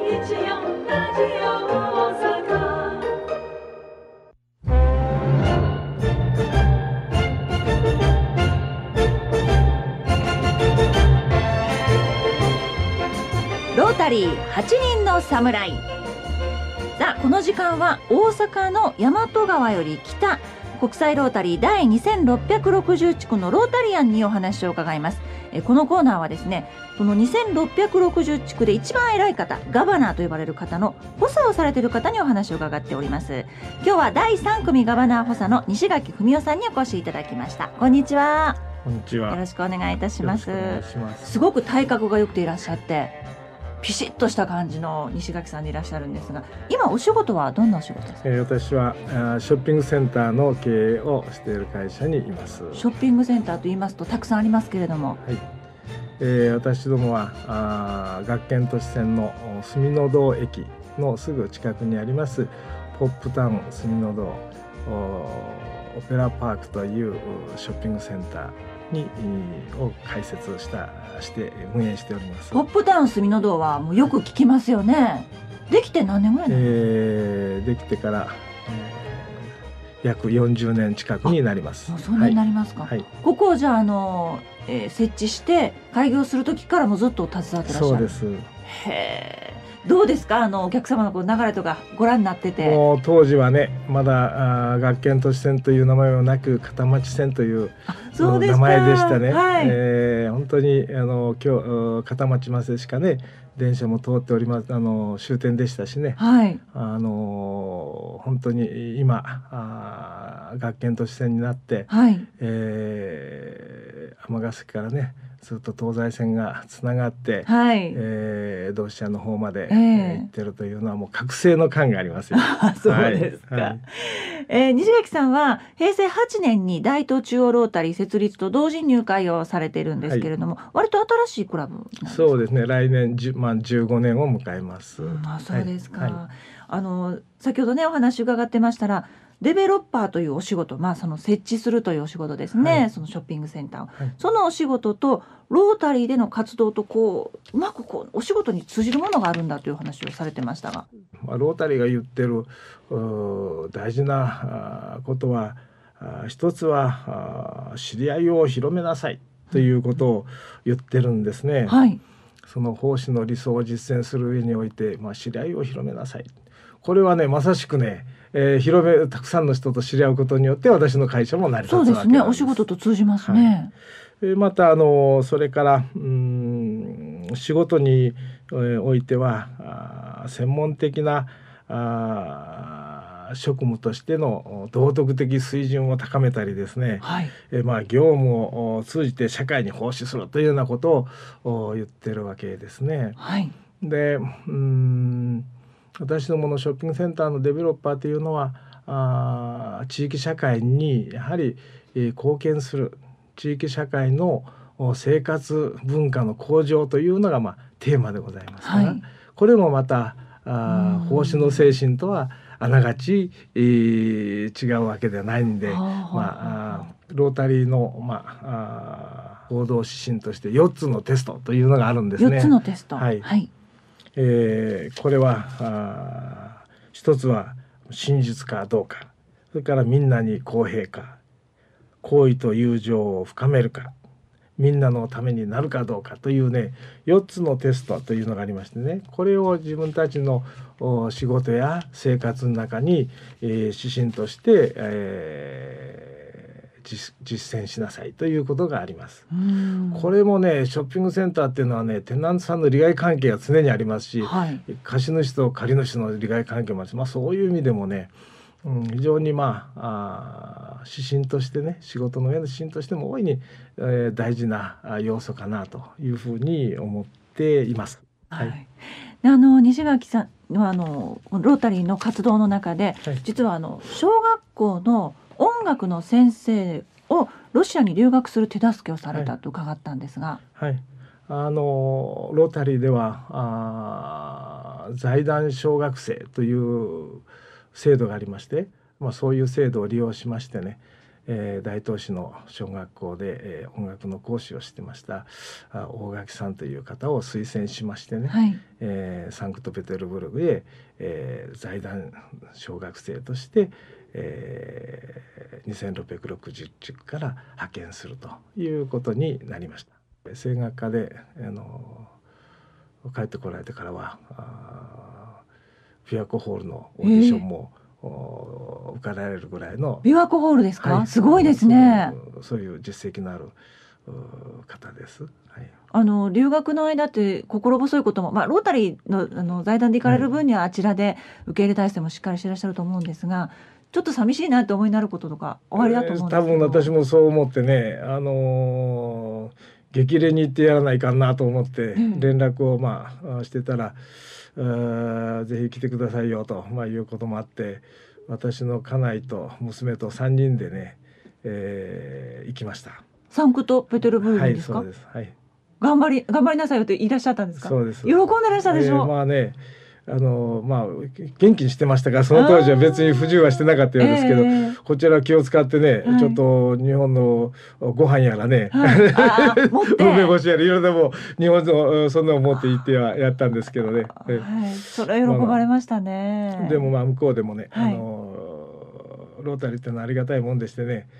ラジオ大阪。ロータリー8人の侍。さあこの時間は大阪の大和川より北国際ロータリー第2660地区のロータリアンにお話を伺います。このコーナーはですね、この2660地区で一番偉い方、ガバナーと呼ばれる方の補佐をされている方にお話を伺っております。今日は第3組ガバナー補佐の西垣文夫さんにお越しいただきました。こんにちは。 こんにちは。 よろしくお願いいたします。 よろしくお願いします。 すごく体格が良くていらっしゃってピシッとした感じの西垣さんでいらっしゃるんですが、今お仕事はどんなお仕事ですか？ 私はショッピングセンターの経営をしている会社にいます。 ショッピングセンターと言いますとたくさんありますけれども、 はい、私どもは学研都市線の住の堂駅のすぐ近くにありますポップタウン住の堂オペラパークというショッピングセンターを開設して運営しております。 ポップタウン住の堂はもうよく聞きますよね。できて何年ぐらいなんですか？ できてから、約40年近くになります。 もうそんなになりますか？はい、ここをじゃあ設置して開業する時からもずっと携わってらっしゃる？ そうです。 へー。どうですか、お客様のこう流れとかご覧になってて。 もう当時はね、まだ学研都市線という名前はなく片町線という名前でしたね。はい、本当に今日片町までしかね電車も通っております終点でしたしね、はい、本当に今学研都市線になって、はい、尼崎からねずっと東西線がつながって、はい、同志社の方まで、行ってるというのはもう覚醒の感がありますよ。 そうですか。はい、西垣さんは平成8年に大東中央ロータリー設立と同時に入会をされているんですけれども、はい、割と新しいクラブなんですか？ そうですね、来年15年を迎えます。 そうですか。はい、先ほどねお話伺ってましたらデベロッパーというお仕事、その設置するというお仕事ですね、はい、そのショッピングセンターを、はい、そのお仕事とロータリーでの活動とうまくお仕事に通じるものがあるんだという話をされてましたが、 ロータリーが言ってる大事なことは一つは知り合いを広めなさいということを言ってるんですね。はい、その奉仕の理想を実践する上において、知り合いを広めなさい。これはねまさしくね、たくさんの人と知り合うことによって私の会社も成り立つわけなんです。 そうですね、お仕事と通じますね。 はい、またそれから仕事においては専門的な職務としての道徳的水準を高めたりですね、はい、業務を通じて社会に奉仕するというようなことを言ってるわけですね。はい、で私どものショッピングセンターのデベロッパーというのは地域社会にやはり貢献する、地域社会の生活文化の向上というのがテーマでございますから、はい、これもまた奉仕の精神とはあながち、違うわけではないんで、ロータリーの、行動指針として4つのテストというのがあるんですね。 4つのテスト、 はい、はい、これは一つは真実かどうか、それからみんなに公平か、好意と友情を深めるか、みんなのためになるかどうかというね4つのテストというのがありましてね、これを自分たちの仕事や生活の中に、指針として、実践しなさいということがあります。これもねショッピングセンターっていうのはねテナントさんの利害関係が常にありますし、はい、貸主と借り主の利害関係もあります。そういう意味でもね、非常に指針としてね、仕事の上の指針としても大いに、大事な要素かなというふうに思っています。はい、 で西垣さんはロータリーの活動の中で、はい、実は小学校の音楽の先生をロシアに留学する手助けをされたと伺ったんですが、 はいはい、ロータリーでは財団小学生という制度がありまして、そういう制度を利用しましてね、 大東市の小学校で、音楽の講師をしてました大垣さんという方を推薦しましてね、 はい、 サンクトペテルブルクへ、財団小学生として、2660地区から派遣するということになりました。声楽科で帰ってこられてからは琵琶湖ホールのオーディションも、受かられるぐらいの。 琵琶湖ホールですか、 はい、 すごいですね。 そういう実績のある方です。はい、 留学の間って心細いことも、ロータリー の財団で行かれる分にはあちらで受け入れ体制もしっかりしてらっしゃると思うんですが、ちょっと寂しいなって思いになることとかおありだと思うんですけど。 多分私もそう思ってね、激励に行ってやらないかなと思って連絡をしてたら、ぜひ来てくださいよと、いうこともあって、私の家内と娘と3人でね、行きました。 サンクトペテルブルクですか。 はい、そうです。はい、 頑張りなさいよっていらっしゃったんですか。 そうです。 喜んでらっしゃるでしょ。 元気にしてましたが、その当時は別に不自由はしてなかったようですけど、こちら気を使ってね、ちょっと日本のご飯やらね、 持って梅干しやらいろいろも日本のそんなの持って行ってはやったんですけどね、 それは喜ばれましたね。 でも向こうでもね、ロータリーってのはありがたいもんでしてね、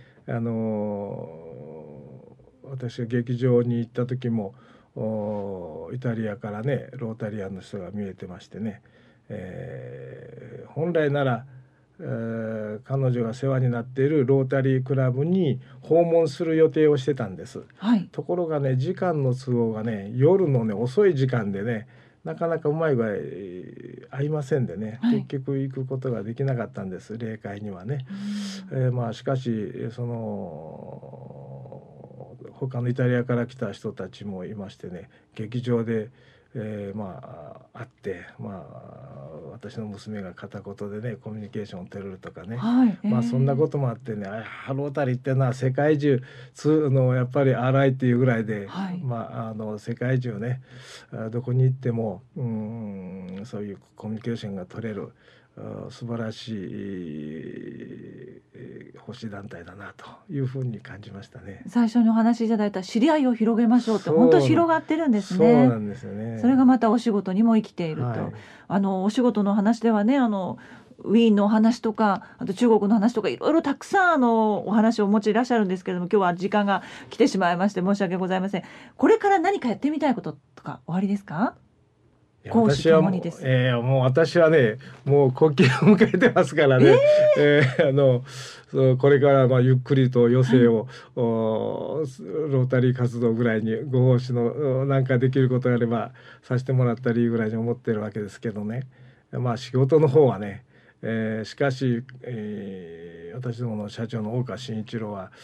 私が劇場に行った時もイタリアからねロータリアンの人が見えてましてね、本来なら、彼女が世話になっているロータリークラブに訪問する予定をしてたんです、ところがね時間の都合がね夜のね遅い時間でねなかなかうまい具合合いませんでね、結局行くことができなかったんです、霊界にはね。しかしその他のイタリアから来た人たちもいましてね、劇場で、会って、私の娘が片言でねコミュニケーションを取れるとかね、そんなこともあってね、ロータリーってのは世界中やっぱりRIっていうぐらいで、世界中ねどこに行ってもそういうコミュニケーションが取れる素晴らしい奉仕団体だなというふうに感じましたね。 最初にお話しいただいた知り合いを広げましょうって本当広がってるんですね。 そうなんですよね。 それがまたお仕事にも生きていると、お仕事の話ではねウィーンのお話とかあと中国の話とかいろいろたくさんお話をお持ちいらっしゃるんですけれども、今日は時間が来てしまいまして申し訳ございません。これから何かやってみたいこととかおありですか。 私はもう私はねもう国旗を迎えてますからね、これからゆっくりと余生を、ロータリー活動ぐらいにご奉仕のなんかできることがあればさせてもらったりぐらいに思ってるわけですけどね、仕事の方はね、しかし、私どもの社長の大川慎一郎は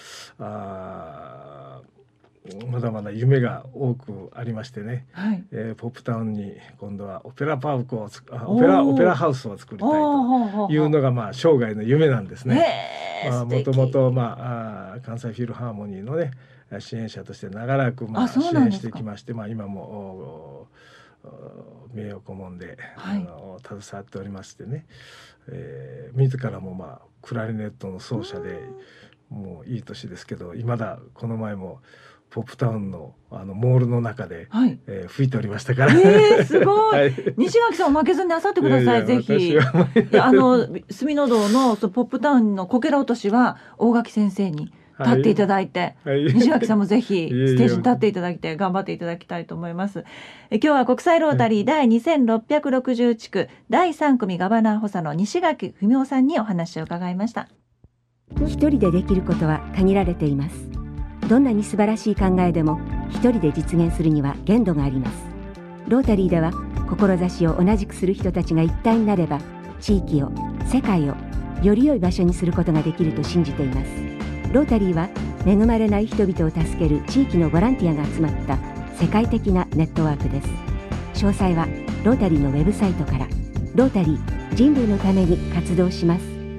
まだまだ夢が多くありましてね、ポップタウンに今度はオペラハウスを作りたいというのが生涯の夢なんですね。もともと関西フィルハーモニーのね支援者として長らく支援してきまして、今も名誉顧問で、携わっておりましてね、自らもクラリネットの奏者でもういい年ですけど、今だこの前もポップタウンのモールの中で、吹いておりましたから、 すごい、西垣さんも負けずになさってください。ぜひ隅の堂のポップタウンのこけら落としは大垣先生に立っていただいて、西垣さんもぜひステージに立っていただいて頑張っていただきたいと思います。今日は国際ロータリー第2660地区第3組ガバナー補佐の西垣文夫さんにお話を伺いました。 一人でできることは限られています。どんなに素晴らしい考えでも一人で実現するには限度があります。ロータリーでは志を同じくする人たちが一体になれば地域を、世界をより良い場所にすることができると信じています。ロータリーは恵まれない人々を助ける地域のボランティアが集まった世界的なネットワークです。詳細はロータリーのウェブサイトから。ロータリー、人類のために活動します。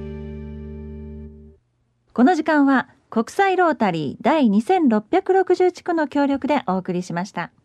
この時間は国際ロータリー第2660地区の協力でお送りしました。